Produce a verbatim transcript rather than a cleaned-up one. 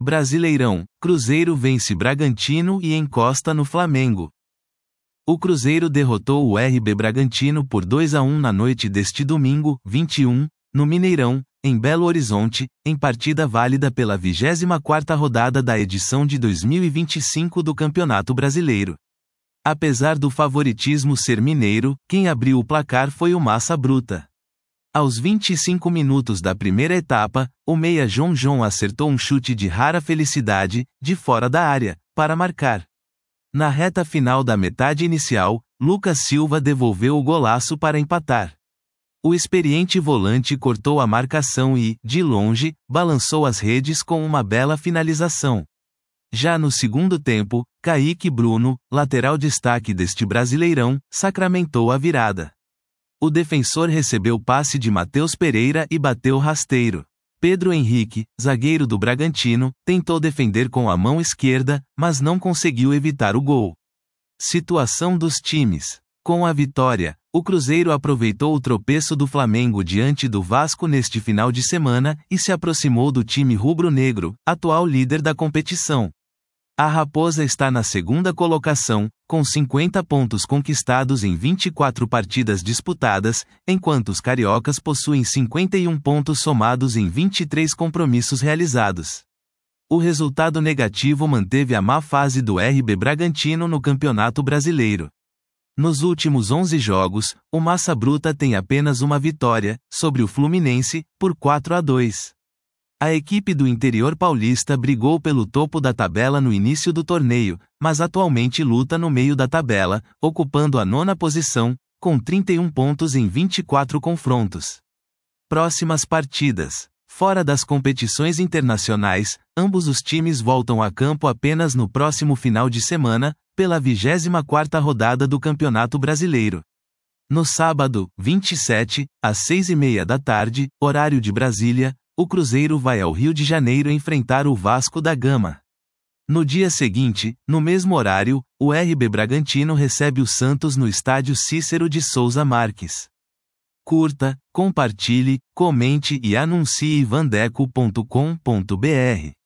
Brasileirão, Cruzeiro vence Bragantino e encosta no Flamengo. O Cruzeiro derrotou o R B Bragantino por dois a um na noite deste domingo, vinte e um, no Mineirão, em Belo Horizonte, em partida válida pela vigésima quarta rodada da edição de dois mil e vinte e cinco do Campeonato Brasileiro. Apesar do favoritismo ser mineiro, quem abriu o placar foi o Massa Bruta. Aos vinte e cinco minutos da primeira etapa, o meia João João acertou um chute de rara felicidade, de fora da área, para marcar. Na reta final da metade inicial, Lucas Silva devolveu o golaço para empatar. O experiente volante cortou a marcação e, de longe, balançou as redes com uma bela finalização. Já no segundo tempo, Kaique Bruno, lateral destaque deste Brasileirão, sacramentou a virada. O defensor recebeu passe de Matheus Pereira e bateu rasteiro. Pedro Henrique, zagueiro do Bragantino, tentou defender com a mão esquerda, mas não conseguiu evitar o gol. Situação dos times. Com a vitória, o Cruzeiro aproveitou o tropeço do Flamengo diante do Vasco neste final de semana e se aproximou do time rubro-negro, atual líder da competição. A Raposa está na segunda colocação, com cinquenta pontos conquistados em vinte e quatro partidas disputadas, enquanto os cariocas possuem cinquenta e um pontos somados em vinte e três compromissos realizados. O resultado negativo manteve a má fase do R B Bragantino no Campeonato Brasileiro. Nos últimos onze jogos, o Massa Bruta tem apenas uma vitória, sobre o Fluminense, por quatro a dois. A equipe do interior paulista brigou pelo topo da tabela no início do torneio, mas atualmente luta no meio da tabela, ocupando a nona posição, com trinta e um pontos em vinte e quatro confrontos. Próximas partidas. Fora das competições internacionais, ambos os times voltam a campo apenas no próximo final de semana, pela vigésima quarta rodada do Campeonato Brasileiro. No sábado, vinte e sete, às seis e meia da tarde, horário de Brasília, o Cruzeiro vai ao Rio de Janeiro enfrentar o Vasco da Gama. No dia seguinte, no mesmo horário, o R B Bragantino recebe o Santos no estádio Cícero de Souza Marques. Curta, compartilhe, comente e anuncie vandeco ponto com ponto br.